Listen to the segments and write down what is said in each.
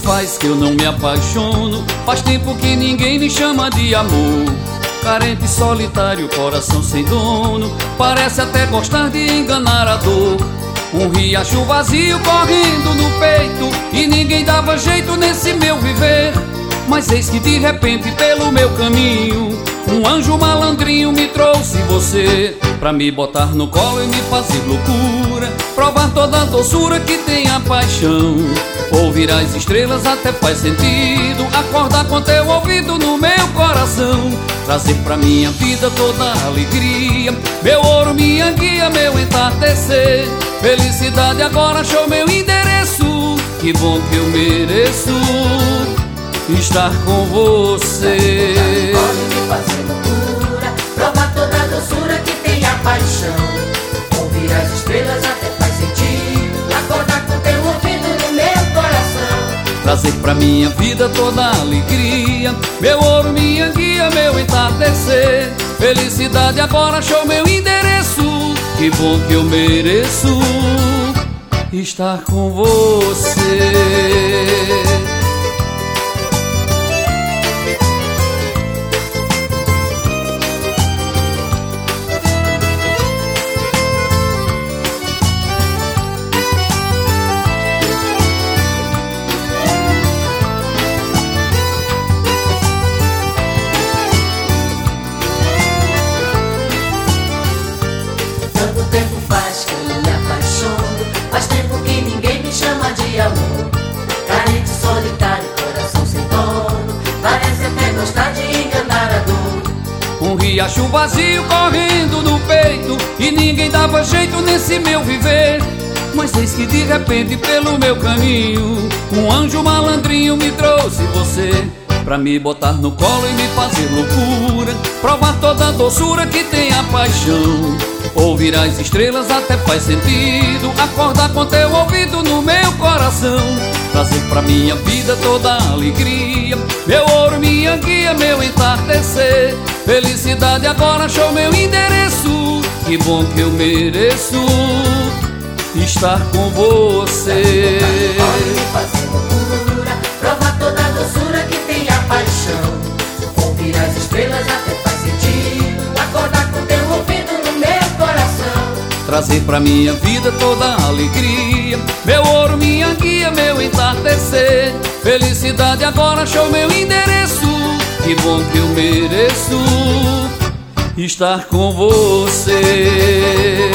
faz que eu não me apaixono? Faz tempo que ninguém me chama de amor. Carente, solitário, coração sem dono, parece até gostar de enganar a dor. Um riacho vazio correndo no peito e ninguém dava jeito nesse meu viver. Mas eis que de repente pelo meu caminho um anjo malandrinho me trouxe você, pra me botar no colo e me fazer loucura, provar toda a doçura que tem a paixão. Ouvir as estrelas até faz sentido, acordar com teu ouvido no meu coração. Trazer pra minha vida toda a alegria, meu ouro, minha guia, meu entardecer. Felicidade agora achou meu endereço, que bom que eu mereço estar com você. Pode me fazer loucura, provar toda a doçura que tem a paixão. Ouvir as estrelas até faz sentido, acordar com teu ouvido no meu coração. Trazer pra minha vida toda a alegria, meu ouro, minha guia, meu entardecer. Felicidade agora achou meu endereço, que bom que eu mereço estar com você. Tempo faz que eu me apaixono, faz tempo que ninguém me chama de amor. Carente, solitário, coração sem dono, parece até gostar de enganar a dor. Um riacho vazio correndo no peito e ninguém dava jeito nesse meu viver. Mas eis que de repente pelo meu caminho um anjo malandrinho me trouxe você, pra me botar no colo e me fazer loucura, provar toda a doçura que tem a paixão. Ouvir as estrelas até faz sentido, acordar com teu ouvido no meu coração. Trazer pra minha vida toda a alegria, meu ouro, minha guia, meu entardecer. Felicidade agora achou meu endereço, que bom que eu mereço estar com você. Pode me fazer loucura, provar toda a doçura que tem a paixão. Ouvir as estrelas até faz sentido, acordar com teu ouvido no meu coração. Trazer pra minha vida toda a alegria, meu ouro, minha guia, meu entardecer. Felicidade agora achou meu endereço, que bom que eu mereço estar com você.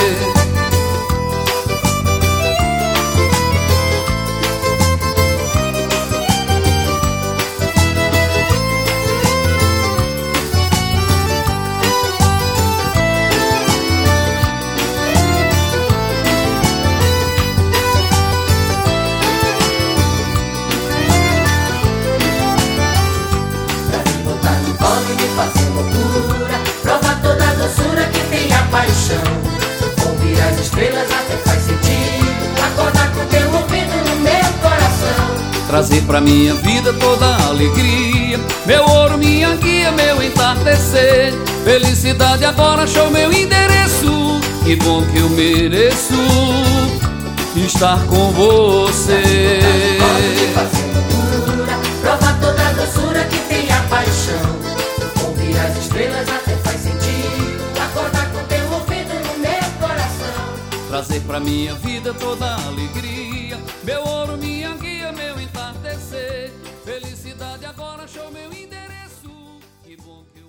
Pode me fazer loucura, provar toda a doçura que tem a paixão. Ouvir as estrelas até faz sentido, acordar com teu ouvido no meu coração. Trazer pra minha vida toda a alegria, meu ouro, minha guia, meu entardecer. Felicidade agora achou meu endereço, que bom que eu mereço estar com você. Pode me fazer loucura, provar toda a doçura que tem a paixão. Ouvir as estrelas até faz sentido, acordar com teu ouvido no meu coração. Trazer pra minha vida toda a alegria, meu ouro, minha guia, meu entardecer. Felicidade agora achou meu endereço, que bom que